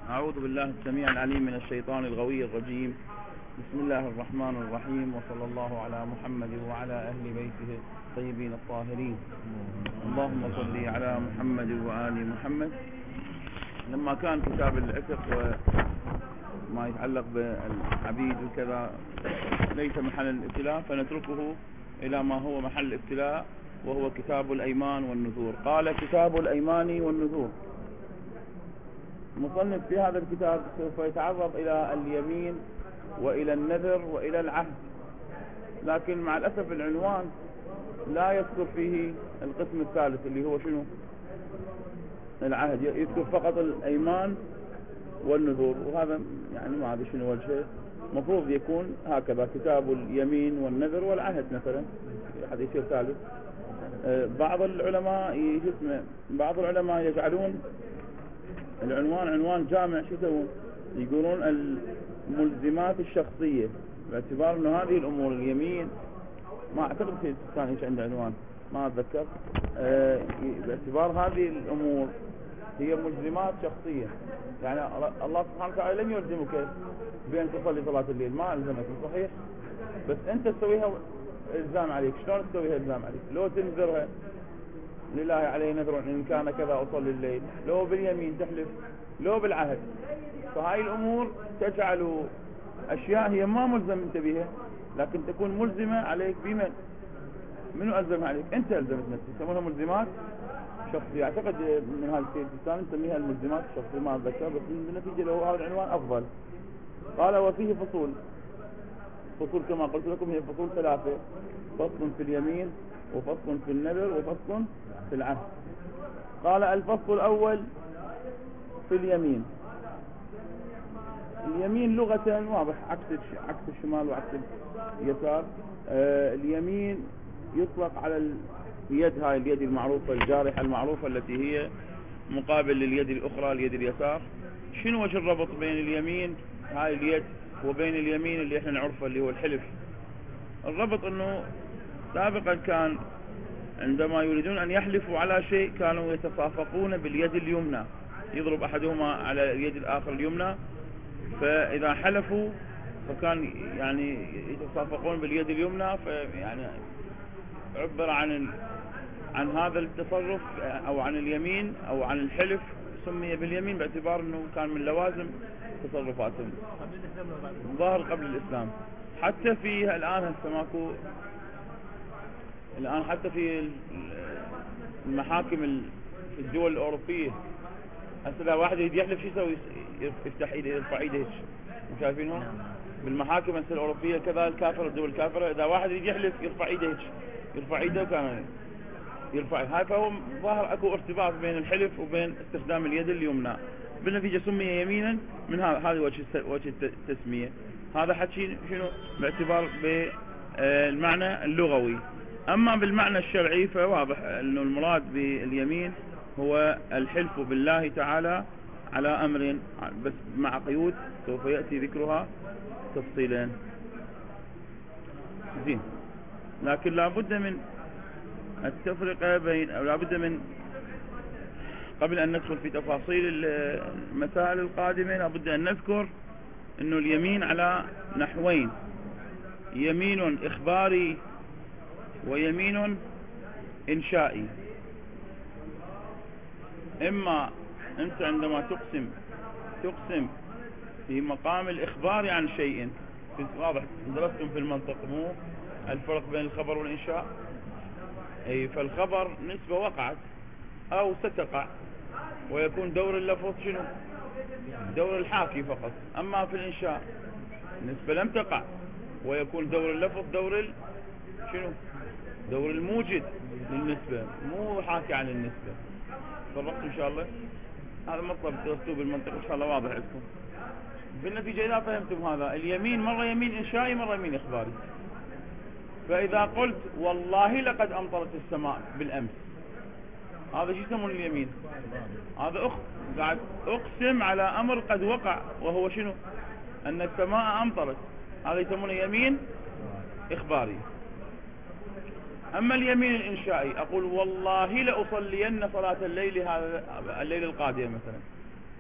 أعوذ بالله السميع العليم من الشيطان الغوي الرجيم. بسم الله الرحمن الرحيم، وصلى الله على محمد وعلى أهل بيته الطيبين الطاهرين. اللهم صل على محمد وآل محمد. لما كان كتاب العتق وما يتعلق بالعبيد وكذا ليس محل الابتلاء، فنتركه إلى ما هو محل الابتلاء، وهو كتاب الأيمان والنذور. قال: كتاب الأيمان والنذور. المصنف في هذا الكتاب سوف يتعرض إلى اليمين وإلى النذر وإلى العهد، لكن مع الأسف العنوان لا يذكر فيه القسم الثالث اللي هو شنو؟ العهد. يذكر فقط الأيمان والنذور، وهذا يعني ما أدري شنو وجهه. مفروض يكون هكذا: كتاب اليمين والنذر والعهد مثلا، حد يصير ثالث. بعض العلماء يجعلون العنوان عنوان جامع. شو يسوون؟ يقولون الملزمات الشخصية، باعتبار انه هذه الامور اليمين ما اعتقد في كان ايش عنده عنوان، ما اتذكر. باعتبار هذه الامور هي ملزمات شخصية، يعني الله سبحانه وتعالى لم يلزمك بأن تصلي صلاة الليل، ما ألزمك، صحيح؟ بس أنت تسويها إلزام عليك. شلون تسويها إلزام عليك؟ لو تنذرها: لله عليه نذر إن كان كذا أصلي الليل، لو باليمين تحلف، لو بالعهد. فهاي الأمور تجعل أشياء هي ما ملزم أنت بها، لكن تكون ملزمة عليك. بمن؟ منو ألزمها عليك؟ أنت ألزمت نفسك. يسمونها ملزمات شخصية. أعتقد من هذا الشيء الثاني نسميها الملزمات الشخصية، ما أتذكر، بس بالنتيجة له هذا العنوان أفضل. قال: وفيه فصول كما قلت لكم، هي فصول ثلاثة: فصل في اليمين، وفصل في النذر، وفصل في العهد. قال: الفصل الأول في اليمين. اليمين لغة واضح عكس الشمال وعكس اليسار. اليمين يطلق على اليد، هاي اليد المعروفة الجارحة المعروفة التي هي مقابل لليد الأخرى، اليد اليسار. شنو وجه الربط بين اليمين هاي اليد وبين اليمين اللي احنا نعرفه اللي هو الحلف؟ الربط انه سابقا كان عندما يريدون ان يحلفوا على شيء كانوا يتصافقون باليد اليمنى، يضرب احدهما على اليد الاخر اليمنى، فاذا حلفوا فكان يعني يتصافقون باليد اليمنى. فيعني عبر عن هذا التصرف او عن اليمين او عن الحلف، سمي باليمين باعتبار انه كان من لوازم تصرفاتهم. ظاهر قبل الاسلام. حتى في الان هسه ماكو، الان حتى في المحاكم في الدول الاوروبيه هسه اذا واحد يريد يحلف شو يسوي؟ يفتح ايده، يرفع ايده هيك. شايفينه بالمحاكم هسه الاوروبيه كذا، الكافره، الدول الكافره، اذا واحد يريد يحلف يرفع ايده هيك، يرفع ايده وكان يرفع هاي. فهو ظاهر اكو ارتباط بين الحلف وبين استخدام اليد اليمنى، بالنتيجه سمي يمينا من هذا وجه التسميه. هذا حكي شنو باعتبار بالمعنى اللغوي. اما بالمعنى الشرعي فواضح انه المراد باليمين هو الحلف بالله تعالى على امر، بس مع قيود سوف ياتي ذكرها تفصيلا. زين، لكن لابد من التفرقة بين، أو لابد من قبل أن ندخل في تفاصيل المسائل القادمة لابد أن نذكر أنه اليمين على نحوين: يمين إخباري ويمين إنشائي. إما أنت عندما تقسم في مقام الإخبار عن شيء، واضح درستم في المنطق مو الفرق بين الخبر والإنشاء؟ أي فالخبر نسبة وقعت أو ستقع، ويكون دور اللفظ شنو؟ دور الحاكي فقط. أما في الإنشاء نسبة لم تقع، ويكون دور اللفظ دور شنو؟ دور الموجد للنسبة، مو حاكي عن النسبة. فرقت إن شاء الله؟ هذا مطلب درستوه بالمنطق إن شاء الله واضح لكم. بالنتيجة إذا فهمتم هذا، اليمين مرة يمين إنشائي، مرة يمين إخباري. فإذا قلت والله لقد أمطرت السماء بالأمس، هذا شو يسمون اليمين؟ هذا قاعد أقسم على أمر قد وقع، وهو شنو؟ أن السماء أمطرت. هذا يسمونه يمين إخباري. أما اليمين الإنشائي، أقول والله لأصلين صلاة الليل، هذا الليل القادم مثلا،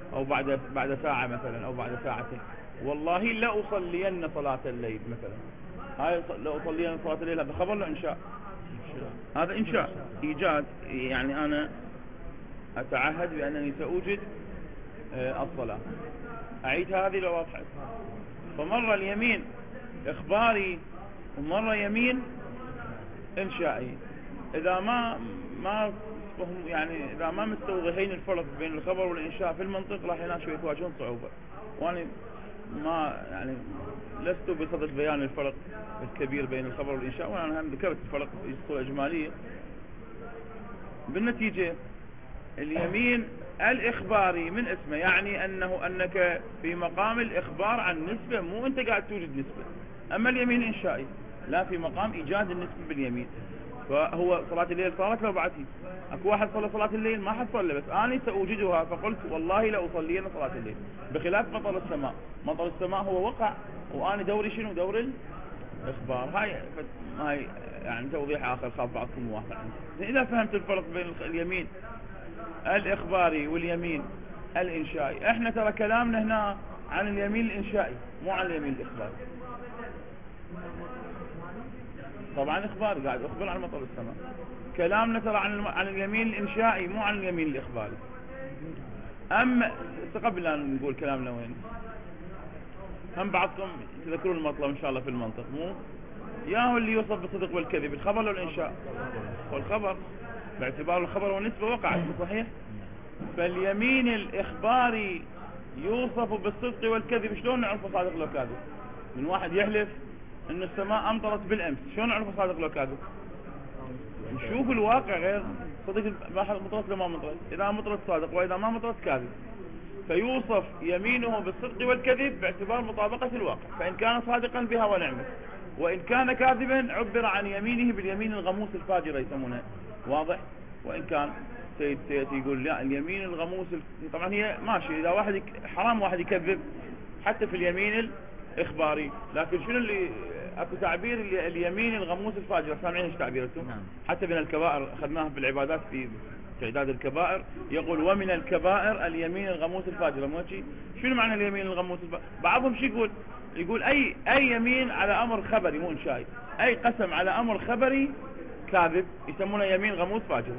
او بعد ساعة مثلا او بعد ساعتين، والله لا اصلين صلاة الليل مثلا. هاي لا اصلين صلاة الليل هذا خبر له انشاء؟ هذا انشاء ايجاد، يعني انا اتعهد بانني ساوجد الصلاة، اعيد هذه لو واضحة. فمرة اليمين اخباري ومرة يمين انشائي. اذا ما يعني اذا ما مستوضحين الفرق بين الخبر والانشاء في المنطق راح هنا شوي يواجهون صعوبة، وانا ما يعني لست بصدد بيان الفرق الكبير بين الخبر والانشاء، وانا هم ذكرت الفرق بصورة اجمالية. بالنتيجة اليمين الاخباري من اسمه يعني انك في مقام الاخبار عن نسبة، مو انت قاعد توجد نسبة. اما اليمين الانشائي لا، في مقام ايجاد النسبة باليمين. فهو صلاة الليل صارت لو بعدي اكو واحد صلى صلاة الليل ما حد صلى، بس انا سأوجدها فقلت والله لا اصلين صلاة الليل. بخلاف مطر السماء، مطر السماء هو وقع وانا دوري شنو؟ دور الاخبار. هاي يعني توضيح اخر خاف بعضكم موافق عنه. اذا فهمت الفرق بين اليمين الاخباري واليمين الانشائي، احنا ترى كلامنا هنا عن اليمين الانشائي مو عن اليمين الاخباري. طبعا اخبار قاعد اخبر عن مطر السماء، كلامنا ترى عن اليمين الانشائي مو عن اليمين الاخباري. اما قبل ان نقول كلامنا وين، هم بعضكم تذكرون المطلب ان شاء الله في المنطق، مو ياهو اللي يوصف بالصدق والكذب، الخبر ولا الانشاء؟ والخبر، باعتبار الخبر والنسبة وقعت، صحيح؟ فاليمين الاخباري يوصف بالصدق والكذب. شلون نعرف صادق لو كاذب؟ من واحد يحلف ان السماء امطرت بالامس، شلون نعرف صادق لو كاذب؟ نشوف الواقع غير صدق، مطرت لو ما مطرت، اذا مطرت صادق واذا ما مطرت كاذب. فيوصف يمينه بالصدق والكذب باعتبار مطابقة الواقع، فان كان صادقا بها ونعمت، وان كان كاذبا عبر عن يمينه باليمين الغموس الفاجرة يسمونها، واضح؟ وان كان سيأتي يقول لا اليمين الغموس طبعا هي ماشي، اذا واحد حرام واحد يكذب حتى في اليمين الاخباري، لكن شنو اللي اكو تعبير اليمين الغموس الفاجرة، سامعين ايش تعبيرته؟ حتى من الكبائر اخذناه بالعبادات في تعداد الكبائر، يقول ومن الكبائر اليمين الغموس الفاجرة. مو شيء؟ شنو معنى اليمين الغموس الفاجرة؟ بعضهم شو يقول اي يمين على امر خبري مو انشائي، اي قسم على امر خبري كاذب يسمونه يمين غموس فاجرة.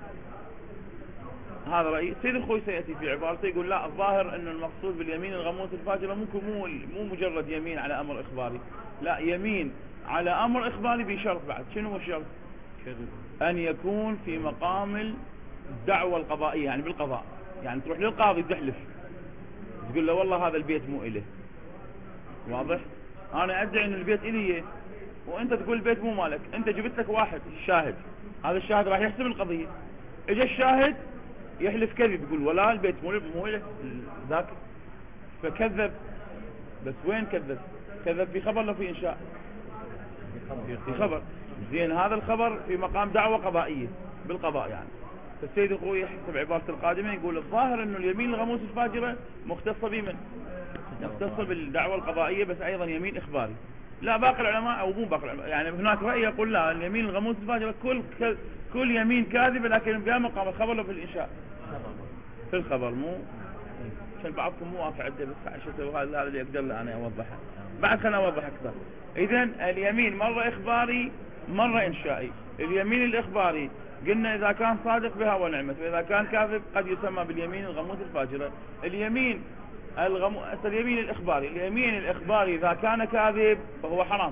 هذا رأي سيد الخوي سيأتي في عبارته يقول لا، الظاهر أن المقصود باليمين الغموس الفاجرة مو مجرد يمين على أمر إخباري، لا، يمين على أمر إخباري بشرط بعد. شنو هو الشرط؟ أن يكون في مقام الدعوة القضائية، يعني بالقضاء، يعني تروح للقاضي تحلف تقول له والله هذا البيت مو إله، واضح؟ أنا أدعي أن البيت إلي وأنت تقول البيت مو مالك، أنت جبت لك واحد شاهد، هذا الشاهد راح يحسب القضية. إجا الشاهد يحلف كذب يقول ولا البيت مو له ذاك، فكذب. بس وين كذب؟ كذب في خبر لو في انشاء؟ في خبر. زين هذا الخبر في مقام دعوة قضائية بالقضاء يعني. فالسيد الخوي يحسب عبارة القادمة يقول الظاهر انه اليمين الغموس الفاجرة مختصة بمن؟ مختصة بالدعوة القضائية، بس ايضا يمين اخباري. لا باقي العلماء او مو باقي العلماء، يعني هناك رأي يقول لا، اليمين الغموس الفاجرة كل يمين كاذبة، لكن بها مقام الخبر لو في الانشاء. في الخبر مو عشان بعضكم مو واقع عده، بس عشان هذا اللي اقدر انا اوضحه. بعد خلنا اوضح اكثر. اذا اليمين مرة اخباري مرة انشائي. اليمين الاخباري قلنا اذا كان صادق بها ونعمت، واذا كان كاذب قد يسمى باليمين الغموس الفاجرة. اليمين اليمين الاخباري اذا كان كاذب فهو حرام.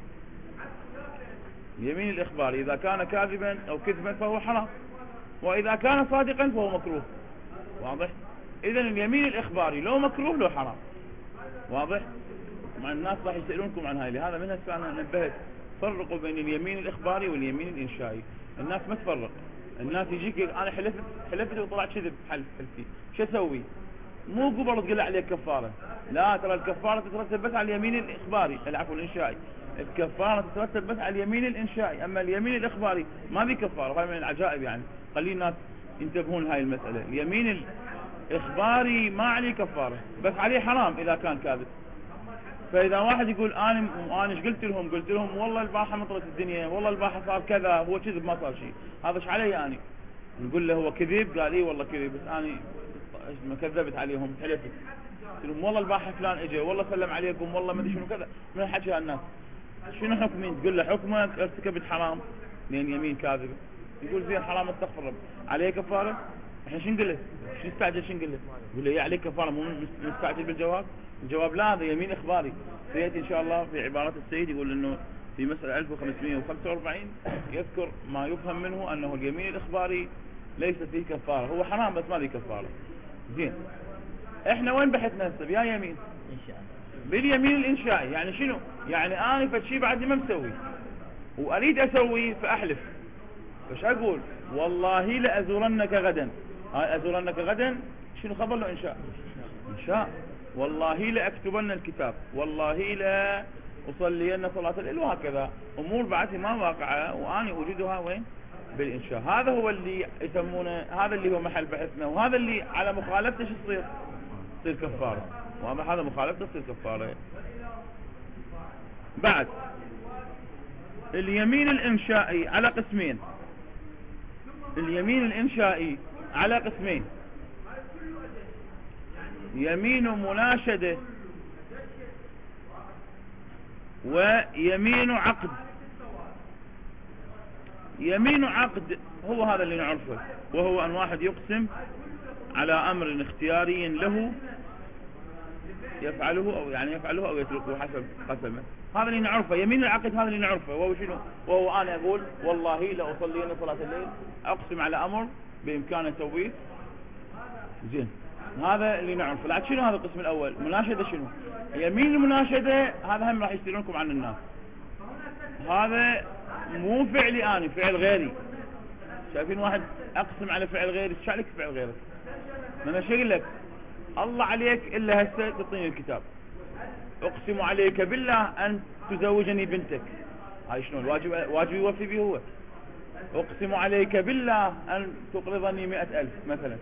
اليمين الاخباري اذا كان كاذبا او كذبا فهو حرام، واذا كان صادقا فهو مكروه، واضح؟ اذا اليمين الاخباري لو مكروه لو حرام، واضح؟ مع الناس راح يسألونكم عن هاي، لهذا من هسه انا نبهت فرقوا بين اليمين الاخباري واليمين الانشائي. الناس ما تفرق، الناس يجيك انا حلفت وطلعت كذب حلفتي، شو اسوي؟ مو قبل تقول عليك كفارة، لا، ترى الكفارة تترتب بس على اليمين الاخباري، العفو الانشائي. الكفارة تترتب بس على اليمين الانشائي، اما اليمين الاخباري ما في كفارة. هاي من العجائب يعني، خلي الناس ينتبهون هاي المسألة. اليمين الاخباري ما عليه كفارة، بس عليه حرام اذا كان كاذب. فاذا واحد يقول انا ايش قلت لهم والله البارحة مطرت الدنيا، والله البارحة صار كذا، هو كذب ما صار شيء، هذا ايش علي؟ يعني نقول له هو كذب، قال اي والله كذب، بس انا ما كذبت عليهم حلفت لهم والله البارحة فلان اجى والله سلم عليكم والله ما ادري شنو كذا، من الحكي هالناس شنو حكمين؟ تقول له حكمك ارتكبت حرام لان يمين كاذبه. يقول زين حرام استغفر رب، عليه كفاره؟ احنا شو نقول له؟ شو نستعجل شو نقول له؟ يقول له عليك كفاره مو مستعجل بالجواب؟ الجواب لا، هذا يمين اخباري. سياتي ان شاء الله في عبارات السيد يقول انه في مسألة 1545 يذكر ما يفهم منه انه اليمين الاخباري ليس فيه كفاره، هو حرام بس ما فيه كفاره. زين احنا وين بحثنا هسه؟ يا يمين باليمين الانشائي. يعني شنو؟ يعني انا فشي بعدني ما مسوي واريد اسوي فاحلف، فش اقول؟ والله لازورنك غدا. هاي ازورنك غدا شنو خبر له؟ انشاء. انشاء. والله لاكتبن الكتاب، والله لا اصلين صلاة الليل، وهكذا امور بعدها ما واقعه واني اوجدها وين؟ بالانشاء. هذا هو اللي يسمونه، هذا اللي هو محل بحثنا، وهذا اللي على مخالفته شو تصير؟ تصير كفاره. هذا مخالفته تصير كفاره. بعد اليمين الانشائي على قسمين. اليمين الانشائي على قسمين: يمين مناشدة ويمين عقد. يمين عقد هو هذا اللي نعرفه، وهو ان واحد يقسم على امر اختياري له يفعله او يتركه حسب قسمه. هذا اللي نعرفه. يمين العقد هذا اللي نعرفه، وهو شنو؟ وهو انا اقول والله لاصلين صلاة الليل، اقسم على امر بامكانه تسويه. زين هذا اللي نعرفه. لكن شنو هذا القسم الاول؟ مناشدة. شنو يمين المناشدة؟ هذا هم راح يصيرونكم عن الناس. هذا مو فعلي انا، فعل غيري. شايفين واحد اقسم على فعل غيري، ايش عليك فعل غيرك؟ ما انا شايل لك الله عليك الا هسه تعطيني الكتاب، اقسم عليك بالله ان تزوجني بنتك. هاي شنو الواجب يوفي به هو. اقسم عليك بالله ان تقرضني 100,000 مثلا.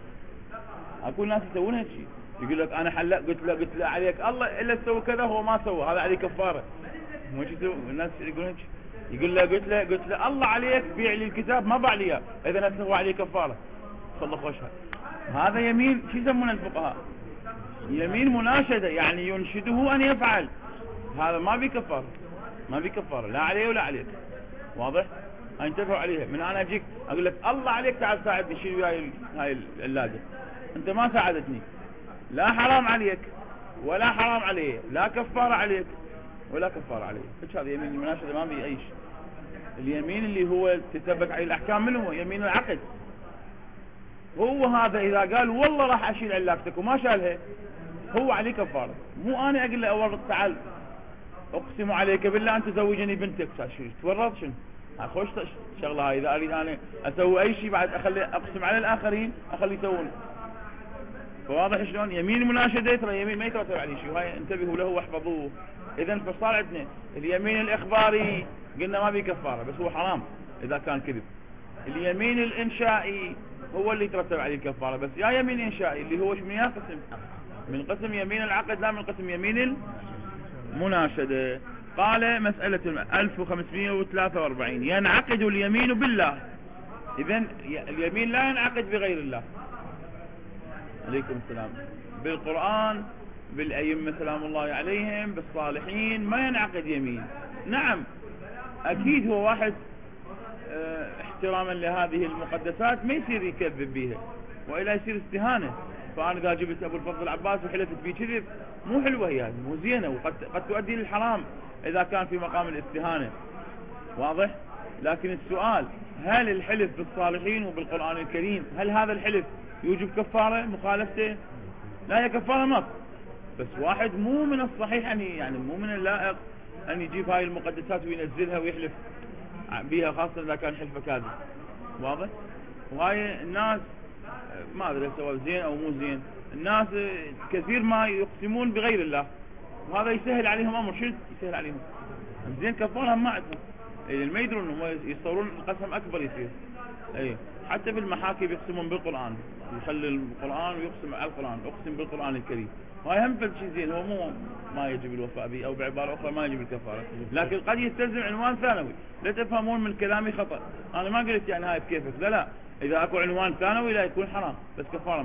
اكو ناس يسوون هالشيء، يقول لك انا حلق قلت له عليك الله الا تسوي كذا، هو ما سوى، هذا عليه كفاره. مو شو الناس يقولون هيك، يقول له قلت له الله عليك بيع لي الكتاب، ما باع لي اياه، اذا هو عليه كفاره. والله خوشها. هذا يمين شو يسمونه الفقهاء؟ يمين مناشدة، يعني ينشده ان يفعل. هذا ما بي كفاره، ما بي كفاره لا عليه ولا عليك. واضح؟ انتبهوا عليها. من انا اجيك اقول لك الله عليك تعال ساعدني شيل وياي هاي اللاجئ، انت ما ساعدتني، لا حرام عليك ولا حرام عليه، لا كفاره عليك ولا كفاره عليه. ايش هذا يمين المناشده؟ ما بي ايش. اليمين اللي هو تثبت عليه الاحكام منه هو يمين العقد. هو هذا اذا قال والله راح اشيل علاقتك وما شالها، هو عليه كفاره. مو انا اقول له اورط تعال اقسم عليك بالله ان تزوجني بنتك، تورط شنو؟ خوش شغله هاي. اذا اريد انا اسوي اي شيء بعد اخلي اقسم على الاخرين اخلي يسوون. فواضح شلون؟ يمين المناشده ترى يمين ما يترتب عليه شيء، هاي انتبهوا له واحفظوه. اذا فصار عندنا اليمين الاخباري قلنا ما بيه كفاره بس هو حرام اذا كان كذب. اليمين الانشائي هو اللي يترتب عليه الكفاره بس. يا يمين انشائي اللي هو من قسم؟ من قسم يمين العقد، لا من قسم يمين المناشده. قال مسألة 1543: ينعقد اليمين بالله. إذن اليمين لا ينعقد بغير الله. عليكم السلام. بالقرآن، بالأئمة سلام الله عليهم، بالصالحين ما ينعقد يمين. نعم أكيد هو واحد احتراما لهذه المقدسات ما يصير يكذب بيها وإلا يصير استهانة. فأنا إذا جبت أبو الفضل العباس وحلفت بيه كذب مو حلوة هي، مو زينة، وقد تؤدي للحرام إذا كان في مقام الاستهانة. واضح؟ لكن السؤال هل الحلف بالصالحين وبالقرآن الكريم هل هذا الحلف يوجب كفارة مخالفته؟ لا، هي كفارة ما. بس واحد مو من الصحيح يعني مو من اللائق أن يجيب هاي المقدسات وينزلها ويحلف بيها، خاصة إذا كان حلفه كاذب. واضح؟ وهاي الناس ما أدري سواء زين أو مو زين، الناس كثير ما يقسمون بغير الله وهذا يسهل عليهم أمر. شو يسهل عليهم؟ زين كفارة ما عندهم، اللي ما يدرون هم يصورون القسم أكبر يصير. أي حتى بالمحاكي بيقسمون بالقرآن، يخلي القرآن ويقسم على القرآن، اقسم بالقرآن الكريم. هاي هم فد شيء زين، هو مو ما يجب الوفاء به، أو بعبارة أخرى ما يجب الكفارة، لكن قد يستلزم عنوان ثانوي. لا تفهمون من كلامي خطأ، أنا ما قلت يعني هاي بكيفك، لا إذا أكو عنوان ثانوي لا يكون حرام بس كفارة ما.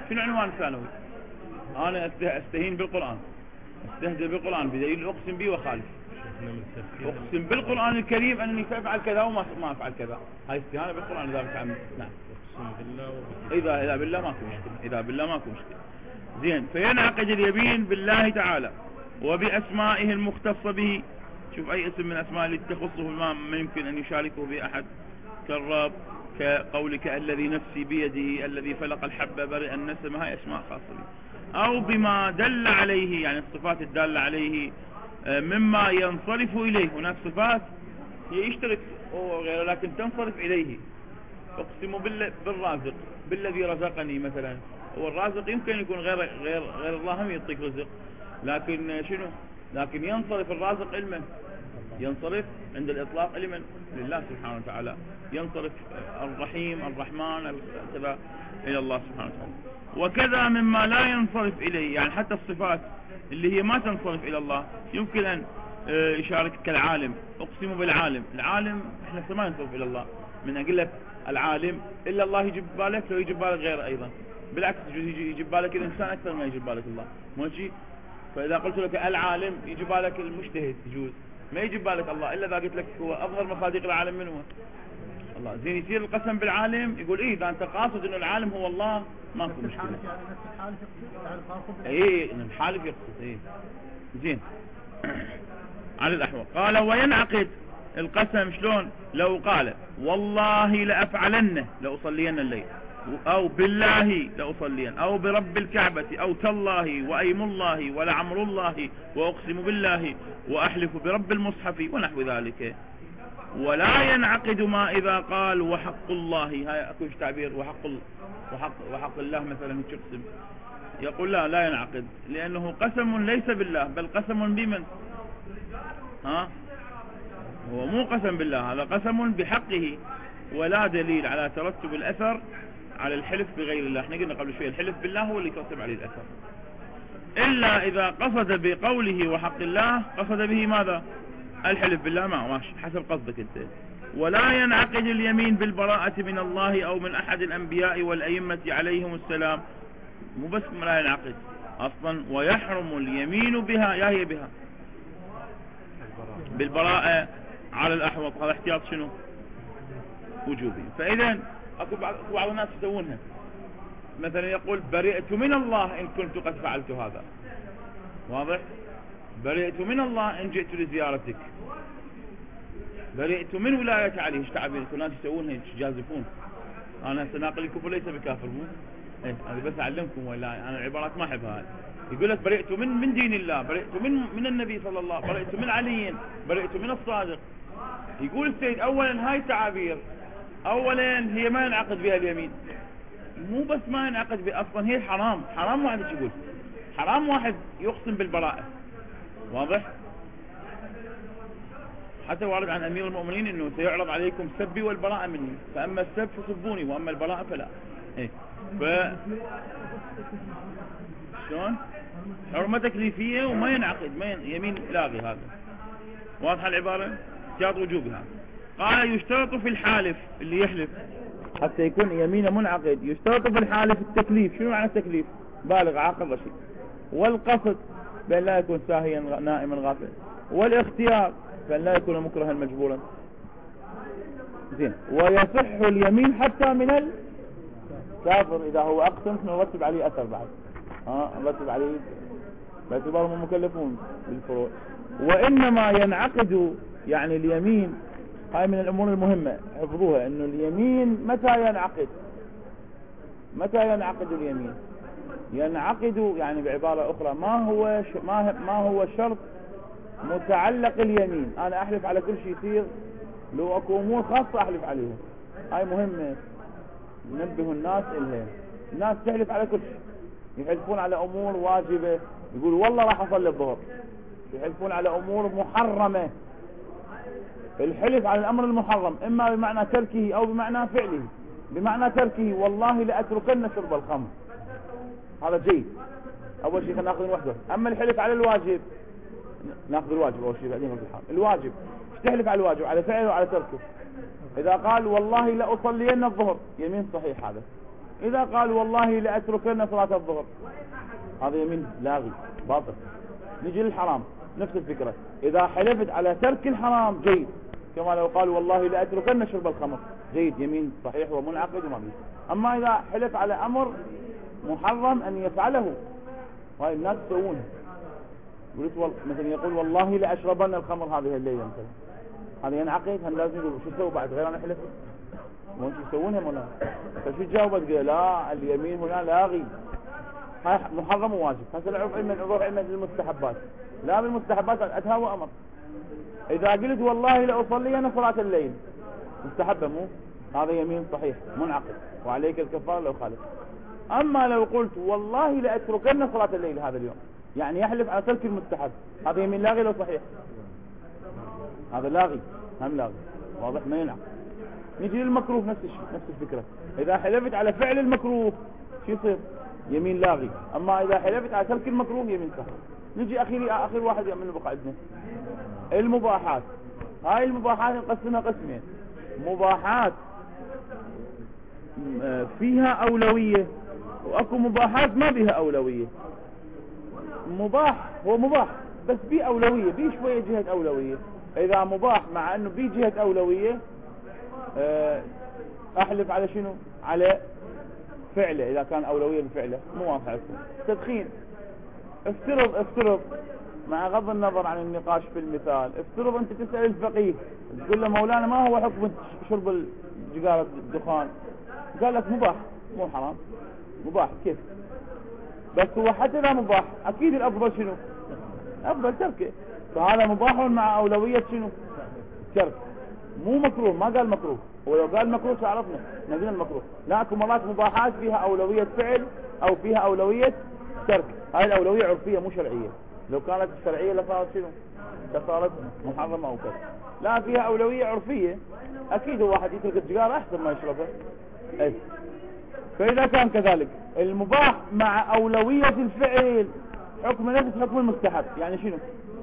شنو عنوان الثانوي؟ أنا أستهين بالقرآن، استهزئ بالقرآن بدليل أقسم به وخالف، أقسم بالقرآن الكريم أني سأفعل كذا وما أفعل كذا، هاي استهانة بالقرآن إذا بتعمل. نعم. إذا بالله ماكو مشكلة، إذا بالله ماكو مشكلة. زين، فينعقد اليمين بالله تعالى وبأسمائه المختصة به. شوف أي اسم من أسماء التي تخصه ما يمكن أن يشاركه بأحد، كالرب، كقولك الذي نفسي بيده، الذي فلق الحبة برئ النسمة، هاي أسماء خاصة به. أو بما دل عليه، يعني الصفات الدالة عليه مما ينصرف إليه. هناك صفات هي يشترك وغيره لكن تنصرف إليه. أقسم بالرازق، بالذي رزقني مثلا. هو الرازق يمكن يكون غير الله هم يعطيك رزق، لكن شنو؟ لكن ينصرف الرازق علما، ينصرف عند الإطلاق علما لله سبحانه وتعالى، ينصرف الرحيم الرحمن كذا إلى الله سبحانه وتعالى. وكذا مما لا ينصرف إليه، يعني حتى الصفات اللي هي ما تنصرف إلى الله يمكن أن يشارك. كالعالم، أقسم بالعالم. العالم احنا ما ينصرف إلى الله، من أقول لك العالم إلا الله يجيب بالك، لو يجيب بالك غيره أيضا، بالعكس يجيب بالك الإنسان أكثر ما يجيب بالك الله، ماشي. فإذا قلت لك العالم يجيب بالك المجتهد، يجوز ما يجيب بالك الله، إلا إذا قلت لك هو أظهر مصادق العالم من هو الله. زين، يصير القسم بالعالم يقول إيه إذا أنت قاصد إنه العالم هو الله ماكو مشكلة. إيه الحالف يقصد. إيه زين. على الأحوال قال وينعقد القسم شلون؟ لو قال والله لأفعلنه، لأصلين الليل، أو بالله لأصلين، أو برب الكعبة، أو تالله، وأيم الله، ولعمر الله، وأقسم بالله، وأحلف برب المصحف، ونحو ذلك. ولا ينعقد ما إذا قال وحق الله. هاي أكوش تعبير وحق الله مثلا يقسم، يقول لا ينعقد، لأنه قسم ليس بالله بل قسم بمن؟ هو مو قسم بالله، هذا قسم بحقه، ولا دليل على ترتب الأثر على الحلف بغير الله. احنا قلنا قبل شوية الحلف بالله هو اللي يترتب عليه الأثر، إلا إذا قصد بقوله وحق الله قصد به ماذا؟ الحلف بالله. ماشي حسب قصدك انت. ولا ينعقد اليمين بالبراءة من الله أو من أحد الأنبياء والأئمة عليهم السلام، مو بس لا ينعقد أصلا، ويحرم اليمين بها، يا هي بها بالبراءة على الأحوط. هذا احتياط شنو؟ وجوبي. فإذا أكو بعض الناس يسوونها، مثلا يقول برئت من الله إن كنت قد فعلت هذا، واضح؟ برئت من الله إن جئت لزيارتك، برئت من ولاية علي. ايش تعبير؟ كل الناس يسوونها يجازفون. أنا سناقل الكفر ليس بكافر، مو إيه، أنا بس أعلمكم، ولا أنا العبارات ما أحبها. يقول لك برئت من دين الله، برئت من النبي صلى الله عليه وسلم، برئت من علي، برئت من الصادق. يقول السيد أولا هاي تعابير، أولا هي ما ينعقد بها اليمين، مو بس ما ينعقد بها، أصلا هي حرام واحد يقول، حرام واحد يقسم بالبراءة، واضح؟ حتى وارد عن أمير المؤمنين إنه سيعرض عليكم سبي والبراءة مني، فأما السب فسبوني وأما البراءة فلا. إيه شلون؟ حرمة تكليفية وما ينعقد، ما يمين لاغي. هذا واضحة العبارة؟ احتياط وجوبها. قال يشترط في الحالف اللي يحلف حتى يكون يمينه منعقد، يشترط في الحالف التكليف. شنو معنى التكليف؟ بالغ عاقل رشيد. والقصد بأن لا يكون ساهيا نائما غافلا. والاختيار بأن لا يكون مكرها مجبورا. زين. ويصح اليمين حتى من الكافر إذا هو أقسم نرتب عليه أثر بعد، نرتب عليه باعتبارهم مكلفون بالفروع. وإنما ينعقد، يعني اليمين هاي من الأمور المهمة حفظوها، إنه اليمين متى ينعقد اليمين؟ ينعقد يعني بعبارة أخرى ما هو شرط متعلق اليمين. أنا أحلف على كل شيء يصير، لو أكو أمور خاصة أحلف عليها، هاي مهمة ننبه الناس إلها. الناس تحلف على كل شيء، يحلفون على أمور واجبة، يقول والله راح أصلي الظهر، يحلفون على أمور محرمة. الحلف على الأمر المحرم إما بمعنى تركه أو بمعنى فعله. بمعنى تركه والله لأتركن شرب الخمر، هذا جيد، أول شيء خلينا نأخذ وحده. أما الحلف على الواجب، نأخذ الواجب أول شيء بعدين نأخذ الحرام. الواجب تحلف على الواجب، على فعله وعلى تركه. إذا قال والله لأصلين الظهر، يمين صحيح هذا. إذا قال والله لأتركن صلاة الظهر، هذا يمين لاغي باطل. نجي للحرام نفس الفكرة، إذا حلفت على ترك الحرام جيد، كما لو قال والله لأتركن شرب الخمر جيد، يمين صحيح ومنعقد وما بيه. أما إذا حلف على أمر محرم أن يفعله، وهي الناس يسوونها، مثلا يقول والله لأشربن الخمر هذه الليلة مثلا، هذا ينعقد، هم لازم يقول شو تسوي بعد غير أنا حلف؟ مو شو يسوونها مولانا؟ فشو تجاوبت؟ قال لا اليمين هنا لاغي، هاي محرم وواجب. هسه نروح علم المستحبات، لا بالمستحبات أتهاوى أمر. إذا قلت والله لأصلين صلاة الليل مستحبة، مو هذا يمين صحيح منعقد وعليك الكفارة لو خالف. أما لو قلت والله لأتركن صلاة الليل هذا اليوم، يعني يحلف على ترك المستحب، هذا يمين لاغي لو صحيح؟ هذا لاغي، هم لاغي، واضح ما ينعقد. نجي للمكروه نفس الشيء، نفس الفكرة، إذا حلفت على فعل المكروه شو يصير؟ يمين لاغي. أما إذا حلفت على ترك المكروه يمين صحيح. نجي آخر واحد من بقى عندنا المباحات. هاي المباحات نقسمها قسمين، مباحات فيها أولوية، وأكو مباحات ما بها أولوية. مباح هو مباح بس بيه أولوية، بيه شوية جهة أولوية. إذا مباح مع أنه بيه جهة أولوية أحلف على شنو؟ على فعله، إذا كان أولوية بفعله مو واضح لكم. تدخين، افترض مع غض النظر عن النقاش في المثال، افترض أنت تسأل الفقيه تقول له مولانا ما هو حكم شرب جقارة الدخان؟ قال لك مباح مو حرام، مباح. كيف؟ بس هو حتى إذا مباح أكيد الأفضل شنو؟ أفضل تركه، فهذا مباح مع أولوية شنو؟ ترك، مو مكروه. ما قال مكروه، ولو قال مكروه سعرفنا نقول المكروه. لكن مرات مباحات فيها أولوية فعل أو فيها أولوية ترك، هاي الأولوية عرفية مو شرعية. لو كانت الشرعية لصارت شنو؟ لصارت محرمة أو كذا. لا، فيها أولوية عرفية، أكيد واحد يترك السجارة أحسن ما يشربها. أي. فإذا كان كذلك المباح مع أولوية الفعل حكم نفس حكم المستحب، يعني شنو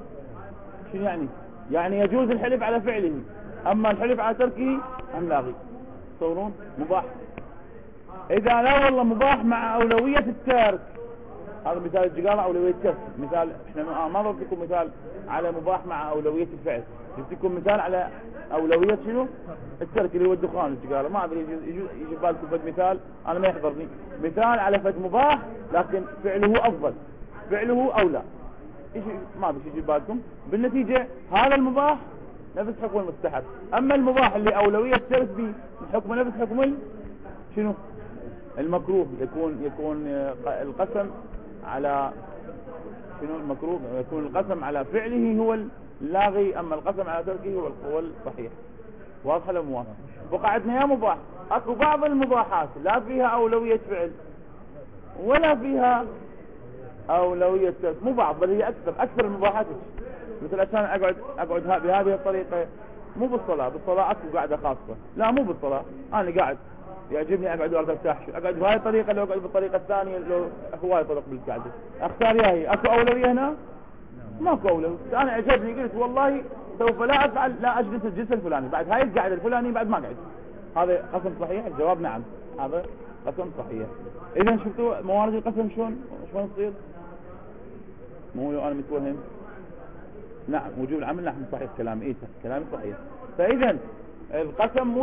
يعني يجوز الحلف على فعله، أما الحلف على تركه أم لاغي. تصورون مباح. إذا لا والله مباح مع أولوية الترك، هذا مثال الجقارة أولوية الترك. مثال احنا ما ضربت لكم مثال على مباح مع أولوية الفعل، جبت لكم مثال على أولوية شنو؟ الترك اللي هو الدخان الجقارة. ما أدري يجي بالكم فد مثال، أنا ما يحضرني مثال على فد مباح لكن فعله أفضل، فعله أولى. ما أدري يجي بالكم. بالنتيجة هذا المباح نفس حكم المستحب، أما المباح اللي أولوية الترك به حكم نفس حكم شنو؟ المكروه. يكون القسم على شنو المكروه؟ يكون القسم على فعله هو اللاغي، أما القسم على تركه هو الصحيح. واضح ولا مو واضح؟ وقعدنا يا مباح، اكو بعض المباحات لا فيها أولوية فعل ولا فيها أولوية ترك، مو بعض بل هي أكثر المباحات. مثل عشان أقعد بهذه الطريقة، مو بالصلاة أكو قاعدة خاصة، لا مو بالصلاة، أنا قاعد يعجبني أقعد وأرد أرتاح، أقعد بهذه الطريقة، لو أقعد بالطريقة الثانية لو هواي طرق بالقعدة أختار ياهي. أكو أولوية هنا؟ ماكو أولوية. أنا عجبني قلت والله سوف لا أجلس الجلسة الفلاني بعد هاي القعدة الفلانية، بعد ما قعد. هذا قسم صحيح؟ الجواب نعم، هذا قسم صحيح. إذا شفتوا موارد القسم شلون تصير؟ مو لو أنا متوهم. نعم وجوب العمل نحن صحيح كلام إيسا، كلام صحيح. فإذا القسم مو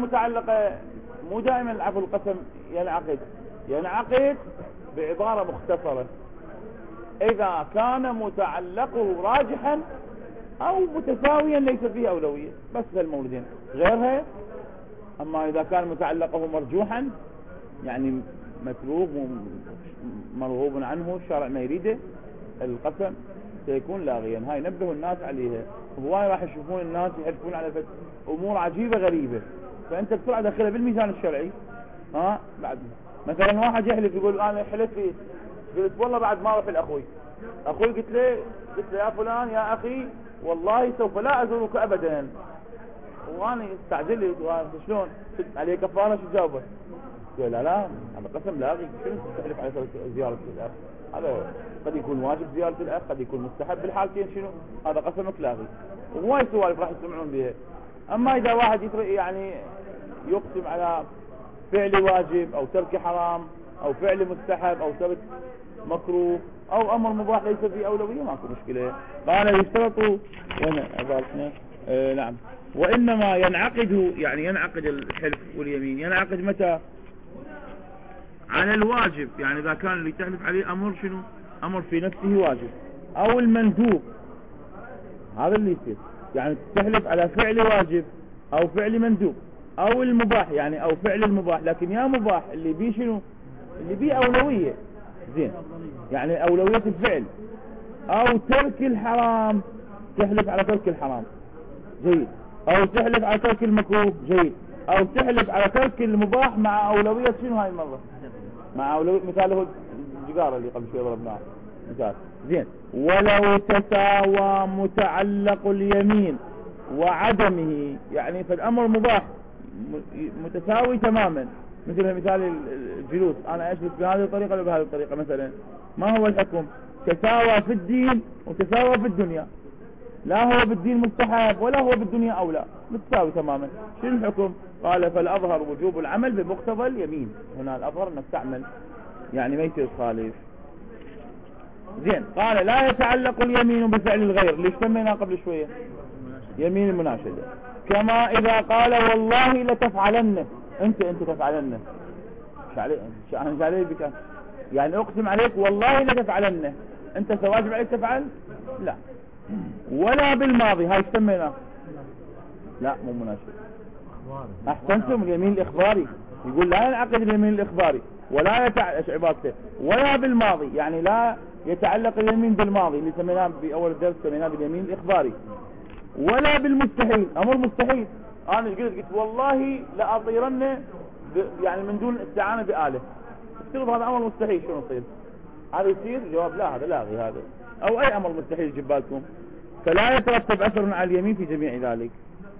دائما العفو، القسم ينعقد بعبارة مختصرة إذا كان متعلقه راجحا أو متساويا ليس فيه أولوية، بس هالموردين غيرها. أما إذا كان متعلقه مرجوحا يعني مكروه مرغوب عنه الشرع ما يريده، القسم سيكون لاغيا. هاي نبهوا الناس عليها. هواي راح يشوفون الناس يحلفون على امور عجيبة غريبة، فانت بسرعة دخلها بالميزان الشرعي. بعد مثلا واحد يحلف يقول انا حلفت، قلت والله بعد ما اروح لاخوي، قلت له يا فلان يا اخي والله سوف لا ازورك ابدا، وانا استعجلت شلون عليه كفارة. شو جاوبه؟ قال لا هذا قسم لاغي، شنو تحلف على زيارة الاخ؟ هذا قد يكون واجب زيارة الأخ، قد يكون مستحب، بالحالتين شنو؟ هذا قسمك لاغي. وهواي سوالف راح يسمعون بها. أما إذا واحد يعني يقسم على فعل واجب أو ترك حرام أو فعل مستحب أو ترك مكروه أو أمر مباح ليس فيه أولوية ماكو مشكلة. قال يشترط نعم. وإنما ينعقد، يعني ينعقد الحلف واليمين ينعقد متى؟ على الواجب، يعني إذا كان اللي تحلف عليه أمر شنو؟ أمر في نفسه واجب، أو المندوب، هذا اللي يصير. يعني تحلف على فعل واجب أو فعل مندوب أو المباح، يعني أو فعل المباح، لكن يا مباح اللي بيه شنو؟ اللي بيه أولوية، زين، يعني أولوية الفعل، أو ترك الحرام، تحلف على ترك الحرام، جيد، أو تحلف على ترك المكروه، جيد، أو تحلف على ترك المباح مع أولوية شنو هاي المرة؟ مع أولوية، مثاله الجقارة اللي قبل شوي ضربناها مثال، زين. ولو تساوى متعلق اليمين وعدمه، يعني فالأمر مباح متساوي تماما، مثل مثال الجلوس، أنا أشرف بهذه الطريقة ولا بهذه الطريقة مثلا، ما هو الحكم؟ تساوى في الدين وتساوى في الدنيا، لا هو بالدين مستحب ولا هو بالدنيا أولى، متساوي تماما. شنو الحكم؟ قال فالأظهر وجوب العمل بمقتضى اليمين، هنا الأظهر أنك تعمل، يعني ما يصير خالف. زين. قال لا يتعلق اليمين بفعل الغير، اللي سميناه قبل شوية يمين المناشدة، كما إذا قال والله لتفعلن، أنت تفعلن، مش عليه بك، يعني أقسم عليك والله لتفعلن، أنت سواجب عليك تفعل؟ لا. ولا بالماضي، هاي سميناه، لا مو مناشد. أحسنتم، اليمين الإخباري، يقول لا ينعقد اليمين الإخباري ولا عبادته، ولا بالماضي، يعني لا يتعلق اليمين بالماضي اللي سميناه بأول الدرس، سميناه باليمين الإخباري، ولا بالمستحيل، أمر مستحيل، أنا قلت والله لأطيرن يعني من دون استعانة بآله، افترض هذا أمر مستحيل، شنو يصير؟ هذا يصير؟ جواب لا، هذا لاغي هذا، أو أي أمر مستحيل يجيب بالكم، فلا يترتب أثر على اليمين في جميع ذلك.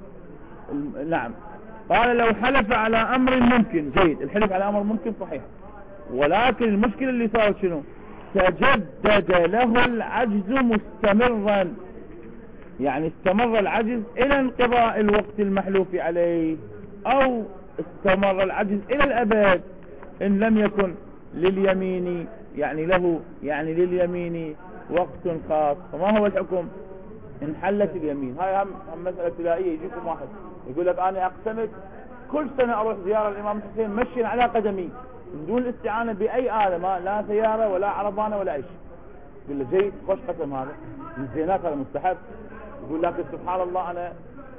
نعم. قال لو حلف على أمر ممكن، جيد، الحلف على أمر ممكن صحيح، ولكن المشكلة اللي صارت شنو؟ تجدد له العجز مستمرا، يعني استمر العجز إلى انقضاء الوقت المحلوف عليه، أو استمر العجز إلى الأبد إن لم يكن لليمين، يعني له، يعني لليمين وقت خاص. فما هو الحكم؟ إن حلت اليمين، هاي هم مسألة ابتلائية. يجيكم واحد يقول لك أنا أقسمت كل سنة أروح زيارة الإمام الحسين مشي على قدمي من دون الاستعانة بأي آلة، ما لا سيارة ولا عربانة ولا أي شيء. يقول له جيد، خوش قسم، هذا من الزينات، هذا مستحب. يقول لك سبحان الله أنا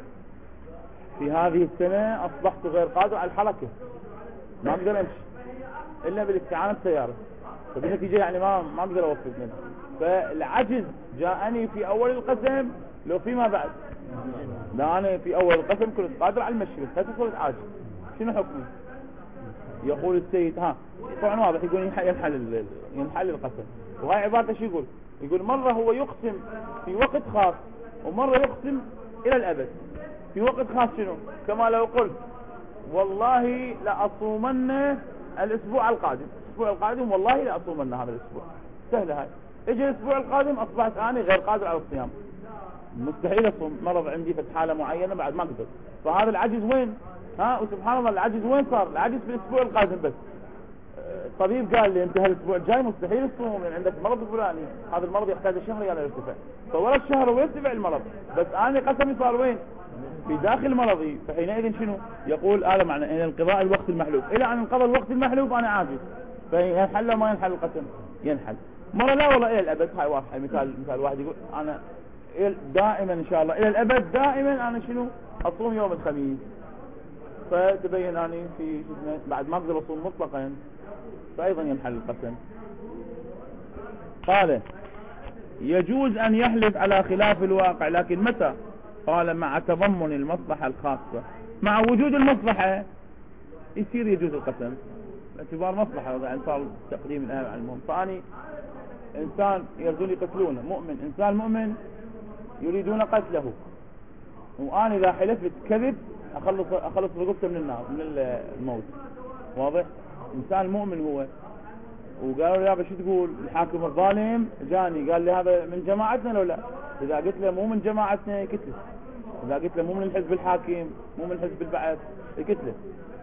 في هذه السنة أصبحت غير قادر على الحركة، ما أقدر أمشي إلا بالاستعانة بسيارة، فبالنتيجة يعني ما أقدر أوفق منه. فالعجز جاءني في أول القسم، لو فيما بعد لا، أنا في أول القسم كنت قادر على المشي، بس صرت عاجز، شنو حكمي؟ يقول السيد طبعا واضح، يقول ينحل القسم. وهاي عبارته شو يقول مرة هو يقسم في وقت خاص، ومرة يقسم إلى الأبد في وقت خاص. شنو؟ كما لو قلت والله لأصومن الأسبوع القادم والله لأصومن هذا الأسبوع، سهلة هاي. اجي الأسبوع القادم أصبحت أنا غير قادر على الصيام، مستحيل أصوم، مرض عندي في حالة معينة بعد ما أقدر، فهذا العجز وين؟ وسبحان الله العجز وين صار؟ العجز في الأسبوع القادم بس. الطبيب قال لي انت هالاسبوع الجاي مستحيل تصوم لان عندك مرض فلاني، هذا المرض يحتاج شهر يعني يرتفع، فورا الشهر ويرتفع المرض، بس انا قسمي صار وين؟ في داخل مرضي. فحينئذ شنو يقول؟ هذا معنى ان انقضاء الوقت المحلوف، الى ان انقضى الوقت المحلوف انا عاجز، فينحل ما ينحل القسم؟ ينحل. مرة لا والله الى الابد، هاي واضحه. مثال واحد يقول انا دائما ان شاء الله الى الابد دائما انا شنو اصوم يوم الخميس، فتبين اني في بعد ما اقدر اصوم مطلقا، فأيضا ينحل القسم. قال يجوز أن يحلف على خلاف الواقع، لكن متى؟ قال مع تضمن المصلحة الخاصة، مع وجود المصلحة يصير يجوز القسم باعتبار مصلحة، يعني صار تقديم الأهم على المهم. فأني إنسان يريدون يقتلونه، مؤمن، إنسان مؤمن يريدون قتله، وأنا إذا حلفت كذب أخلص رقبته من النار، من الموت، واضح؟ إنسان مؤمن هو، وقالوا له شو تقول؟ الحاكم الظالم جاني قال لي هذا من جماعتنا لو لا، إذا قلت له مو من جماعتنا يقتله، إذا قلت له مو من الحزب الحاكم، مو من حزب البعث يقتله.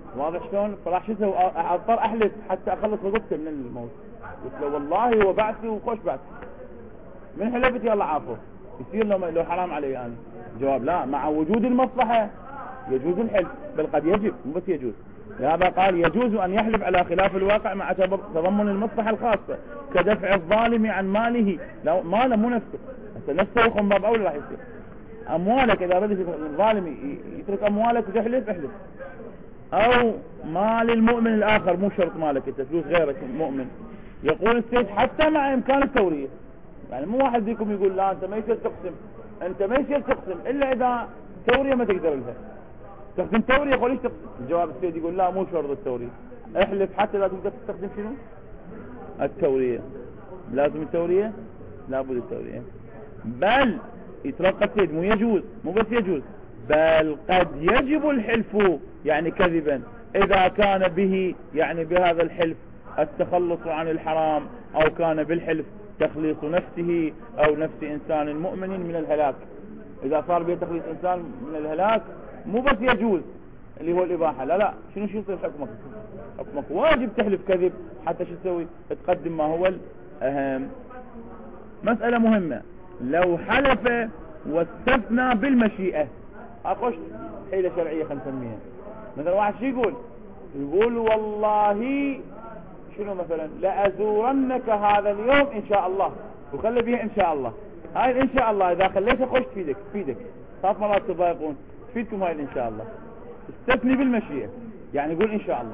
واضح شلون؟ فراح شو اسوي؟ اضطر احلف حتى اخلص رقبته من الموت. قلت له والله هو بعثي وخش بعثي، من حلفت يلا عافو، يصير لو حرام علي يعني. جواب لا، مع وجود المصلحة يجوز الحلف، بل قد يجب مو بس يجوز. لهذا قال يجوز أن يحلف على خلاف الواقع مع تضمن المصلحة الخاصة كدفع الظالم عن ماله. لو ماله مو نفسه، نفسه يخون باب أول راح يصير. أموالك إذا بدك الظالم يترك أموالك وتحلف احلف. أو مال المؤمن الآخر، مو شرط مالك أنت، فلوس غيرك مؤمن. يقول السيد حتى مع إمكان التورية، يعني مو واحد فيكم يقول لا أنت ما يصير تقسم، أنت ما يصير تقسم إلا إذا تورية ما تقدر لها. تقسم تورية يقول ليش تقسم؟ جواب السيد يقول لا مو شرط التورية، احلف حتى لا تقدر تستخدم شنو؟ التورية. لازم التورية؟ لابد التورية. بل يترقى السيد مو يجوز، مو بس يجوز، بل قد يجب الحلف يعني كذبا إذا كان به يعني بهذا الحلف التخلص عن الحرام، أو كان بالحلف تخليص نفسه أو نفس إنسان مؤمن من الهلاك. إذا صار به تخليص إنسان من الهلاك مو بس يجوز اللي هو الإباحة، لا لا، شنو يصير حكمك؟ حكمك واجب تحلف كذب حتى شو تسوي؟ تقدم ما هو الأهم. مسألة مهمة، لو حلف واستثنى بالمشيئة، أخش حيلة شرعية 500. مثلا واحد شو يقول والله شنو مثلا لأزورنك هذا اليوم إن شاء الله، وخلي بيها إن شاء الله. هاي إن شاء الله إذا خليتها خش تفيدك خاف مرات تضايقون، تفيدكم هاي إن شاء الله. استثني بالمشيئة، يعني يقول إن شاء الله.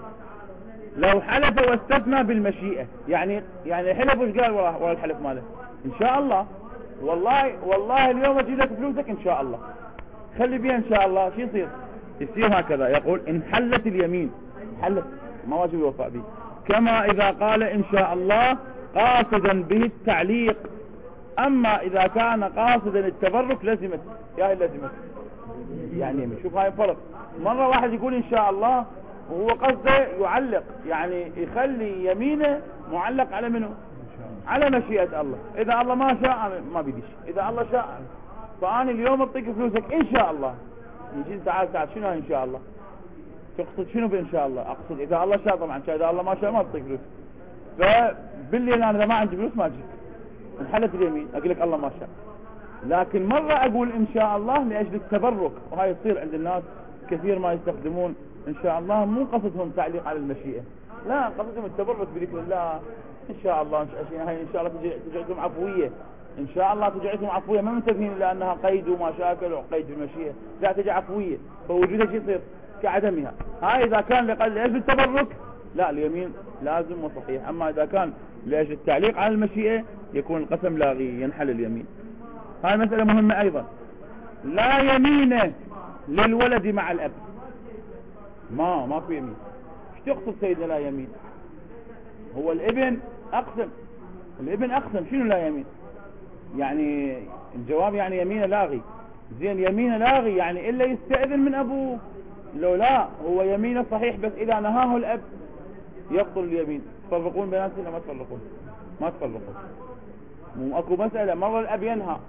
لو حلف واستثنى بالمشيئة يعني حلف وش قال ورا الحلف ماله؟ إن شاء الله، والله اليوم أجي لك فلوسك إن شاء الله، خلي بيها إن شاء الله. شو يصير هكذا. يقول إن حلت اليمين، حلت ما واجب الوفاء به، كما إذا قال إن شاء الله قاصدا به التعليق. أما إذا كان قاصدا التبرك لزمت، يا لزمت يعني شوف هاي الفرق. مرة واحد يقول إن شاء الله وهو قصده يعلق، يعني يخلي يمينه معلق على منه؟ على مشيئة الله. إذا الله ما شاء ما بيديش، إذا الله شاء فأنا اليوم أعطيك فلوسك إن شاء الله. يجي تعال شنو إن شاء الله؟ تقصد شنو بإن شاء الله؟ أقصد إذا الله شاء طبعا، إذا الله ما شاء ما أعطيك فلوس. فبالليل أنا إذا ما عندي فلوس ما أجيك، انحلت اليمين أقول لك الله ما شاء. لكن مرة أقول إن شاء الله لأجل التبرك، وهاي يصير عند الناس كثير ما يستخدمون إن شاء الله مو قصدهم تعليق على المشيئة، لا قصدهم التبرك بذكر الله. إن شاء الله هاي إن شاء الله تجعلكم عفوية، إن شاء الله تجعلكم عفوية، ما منتبهين لأنها قيد ومشاكل وقيد المشيئة، لا تجي عفوية، فوجودها يصير كعدمها. هاي إذا كان لأجل التبرك لا اليمين لازم وصحيح. أما إذا كان لأجل التعليق على المشيئة يكون القسم لاغي، ينحل اليمين. هاي مسألة مهمة أيضا. لا يمين للولد مع الأب، ما في يمين. ايش تقصد سيدنا لا يمين؟ هو الابن أقسم، شنو لا يمين؟ يعني الجواب يعني يمين لاغي. زين يمين لاغي يعني إلا يستأذن من أبوه، لو لا هو يمين صحيح، بس إذا نهاه الأب يبطل اليمين. تفرقون بيناتنا؟ ما تفرقون. مو اكو مسألة مرة الأب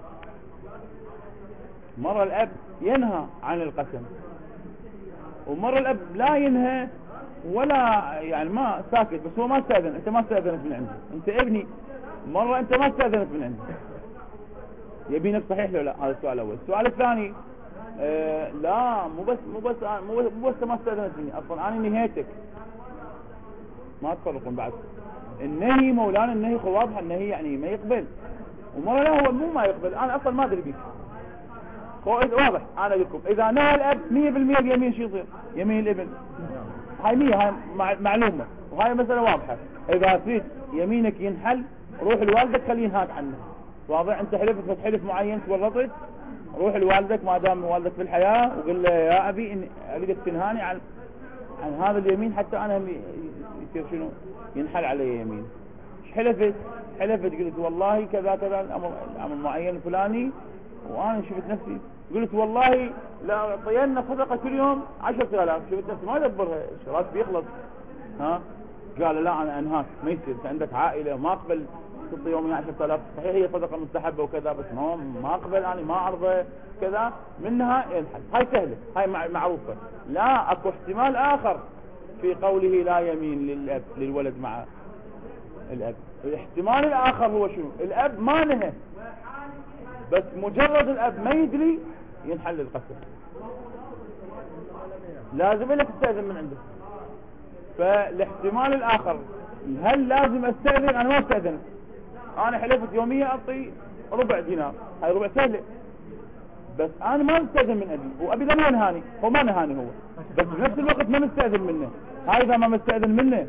ينهى عن القسم، ومرة الأب لا ينهى ولا يعني ما ساكت، بس هو ما استأذن. انت ما استأذنت من عنده، انت ابني مرة انت ما استأذنت من عنده، يبينك صحيح لو لا؟ هذا السؤال الأول. السؤال الثاني لا مو بس ما استأذنت مني، اصلا انا نهيتك. ما تفرقون بعد. النهي مولانا النهي واضح، النهي يعني ما يقبل، ومرة لا هو مو ما يقبل، انا اصلا ما ادري بيك. واضح. انا اقول لكم اذا نهى الاب 100% اليمين شو يصير؟ يمين الابن هاي 100، هاي معلومة، وهاي مسألة واضحة. اذا تريد يمينك ينحل روح لوالدك خليه ينهاك عنه. واضح؟ انت حلفت حلف معين تورطت، روح لوالدك ما دام والدك في الحياة وقل له يا ابي ان اريدك تنهاني عن هذا اليمين حتى انا يصير شنو؟ ينحل علي يمين. حلفت قلت والله كذا الامر معين الفلاني، وانا شفت نفسي قلت والله لا اعطينا صدقه كل يوم 10,000، شفت نفسي ما ادبرها، الشراط بيخلص. ها قال لا انا انهاك، ما يصير، انت عندك عائله وما اقبل تعطي يوميا 10,000 صحيح هي صدقة مستحبة وكذا، بس ما أقبل أنا ما أرضى كذا، منها ينحل. هاي سهلة، هاي معروفة. لا أكو احتمال آخر في قوله لا يمين للأب للولد مع الأب. الاحتمال الآخر هو شنو؟ الأب ما نهى، بس مجرد الأب ما يدري ينحل القسم، لازم لك تستأذن من عنده. فالاحتمال الآخر، هل لازم استأذن؟ أنا ما استأذن، أنا حلفت يومية أعطي ربع دينار، هاي ربع سهلة، بس أنا ما مستأذن من أبي، وأبي ده ما نهاني، هو ما نهاني هو، بس بنفس الوقت ما مستأذن منه. هاي إذا ما مستأذن منه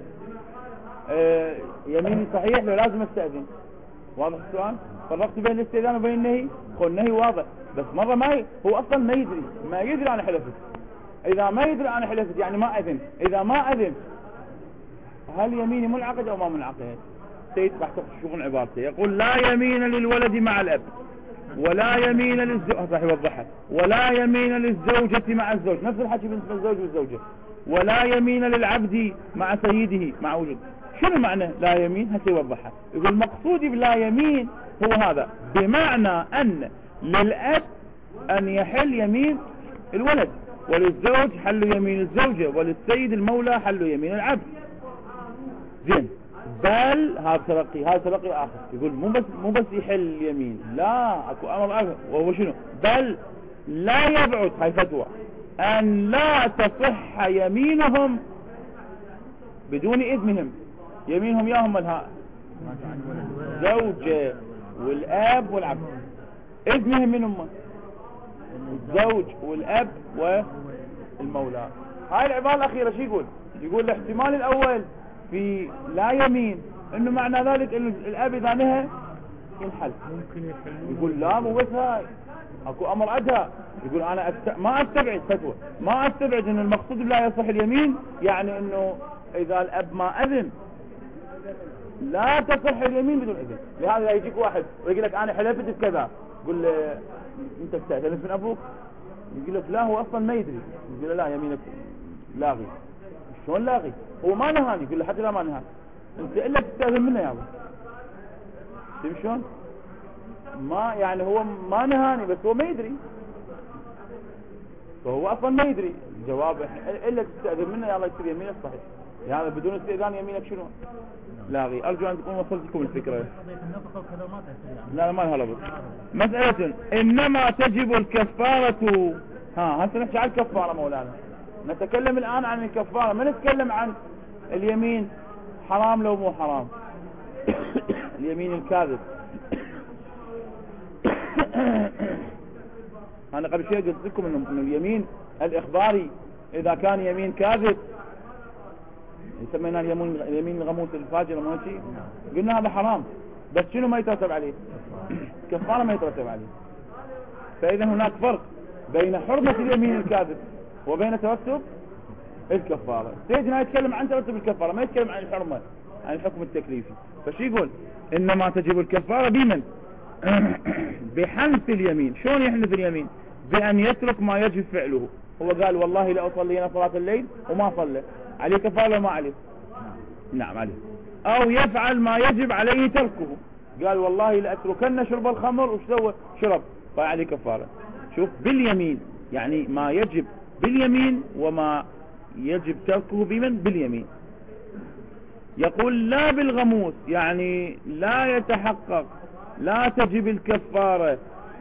يميني صحيح لو لازم استأذن. واضح السؤال؟ فرقت بين الاستئذان وبين النهي؟ هو النهي واضح، بس مرة هو أصلا ما يدري أنا حلفت. إذا ما يدري أنا حلفت يعني ما أذن. إذا ما أذن هل يميني منعقد أو ما منعقد؟ سيد راح تشوفون عبارته، يقول لا يمين للولد مع الأب، ولا يمين للزوجة، راح يوضحها، ولا يمين للزوجة مع الزوج، نفس الحكي بالنسبة للزوج والزوجة، ولا يمين للعبد مع سيده مع وجود. شنو معنى لا يمين؟ هسه يوضحها. يقول مقصودي بلا يمين هو هذا، بمعنى أن للأب أن يحل يمين الولد، وللزوج حل يمين الزوجة، وللسيد المولى حل يمين العبد. زين، بل هذا تلقي آخر، يقول مو بس يحل يمين، لا اكو امر آخر، وهو شنو؟ بل لا يبعد، هاي فتوى، ان لا تصح يمينهم بدون اذنهم. يمينهم ياهم الها زوجة والاب والعبد، اذنهم من هم؟ الزوج والاب والمولى. هاي العبارة الاخيرة شو يقول؟ يقول الاحتمال الاول في لا يمين انه معنى ذلك انه الاب اذا نهى ينحل. يقول لا مو بس هاي، اكو امر ادهى. يقول انا ما استبعد فتوى، ما استبعد انه المقصود لا يصح اليمين يعني انه اذا الاب ما اذن لا تصح اليمين بدون اذن. لهذا يجيك واحد ويقول لك انا حلفت بكذا، يقول له انت استأذنت من ابوك؟ يقول لك لا هو اصلا ما يدري، يقول له لا يمينك لاغي. شلون لاغي؟ هو ما نهاني. يقول له حتى لا ما نهاني انت الا تستأذن منه يا ابو. تفهم شلون؟ ما يعني هو ما نهاني بس هو ما يدري، فهو اصلا ما يدري. الجواب الا تستأذن منه يا الله يصير يمينك صحيح. يعني بدون استئذان يمينك شنو؟ لاغي. ارجو ان تكون وصلت لكم الفكره. لا ما لها لبط. مسألة انما تجب الكفارة. هسه نحكي عن الكفارة مولانا، نتكلم الان عن الكفارة، ما نتكلم عن اليمين حرام لو مو حرام. اليمين الكاذب. انا قبل شوي قلت لكم انه اليمين الاخباري اذا كان يمين كاذب يسمينا اليمين الغموس الفاجر مو شيء، قلنا هذا حرام، بس شنو ما يترتب عليه؟ كفارة ما يترتب عليه. فاذا هناك فرق بين حرمة اليمين الكاذب وبين ترتب الكفارة. سيدنا يتكلم عن ترتب الكفارة، ما يتكلم عن الحرمة، عن الحكم التكليفي. فشي يقول انما تجب الكفارة بمن؟ بحنث اليمين. شلون يحنث اليمين؟ بأن يترك ما يجب فعله. هو قال والله لا أصلي صلاة الليل وما صلى، عليه كفارة ولا ما عليه؟ نعم عليه. أو يفعل ما يجب عليه تركه، قال والله لأتركن شرب الخمر وش سوى؟ شرب، فعليه كفارة. شوف باليمين يعني ما يجب باليمين وما يجب تركه بمن؟ باليمين. يقول لا بالغموس يعني لا يتحقق، لا تجب الكفارة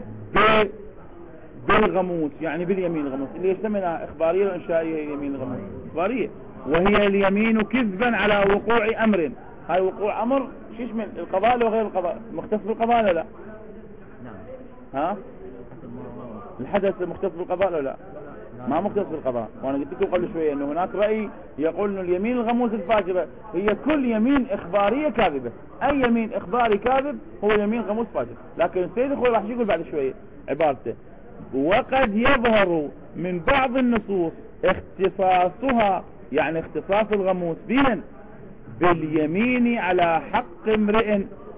بالغموس يعني باليمين الغموس اللي يسمونها إخبارية وإنشائية. هي اليمين الغموس إخبارية، وهي اليمين كذبا على وقوع أمر. هاي وقوع أمر شيش من القضاء لو غير القضاء؟ مختص بالقضاء لا؟ ها؟ الحدث مختص بالقضاء لا؟ ما مختص بالقضاء. وانا قلت لكم قبل شويه انه هناك راي يقول انه اليمين الغموس الفاجره هي كل يمين اخباريه كاذبه. اي يمين اخباري كاذب هو يمين غموس فاجر. لكن السيد اخوي راح يقول بعد شويه عبارته وقد يظهر من بعض النصوص اختصاصها، يعني اختصاص الغموس بمن؟ باليمين على حق امرئ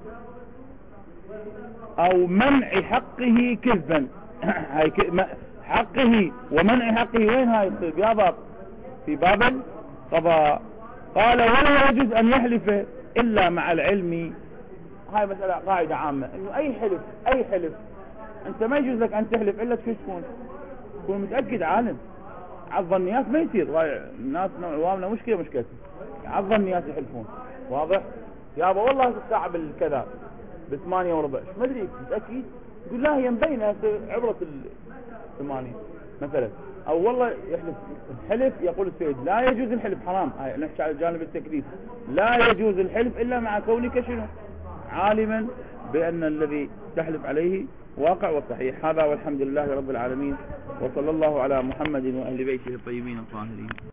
او منع حقه كذبا. هاي حقه ومنع حقه وين هاي يصير؟ يا باب في باب القضاء. قال ولا يجوز ان يحلف الا مع العلم. هاي مسألة قاعدة عامة انه اي حلف انت ما يجوز لك ان تحلف الا تكون متأكد عالم. على الظنيات ما يصير، الناس عوامنا مشكلة على الظنيات يحلفون. واضح؟ يابا والله الساعة بالكذا ب8:15 ما ادري متأكد، يقول لا هي مبينة عبرة 8 مثلا. او والله يحلف الحلف، يقول السيد لا يجوز الحلف، حرام. نحكي على جانب التكليف، لا يجوز الحلف الا مع كونك شنو؟ عالما بان الذي تحلف عليه واقع وصحيح. هذا والحمد لله رب العالمين، وصلى الله على محمد وأهل بيته الطيبين الطاهرين.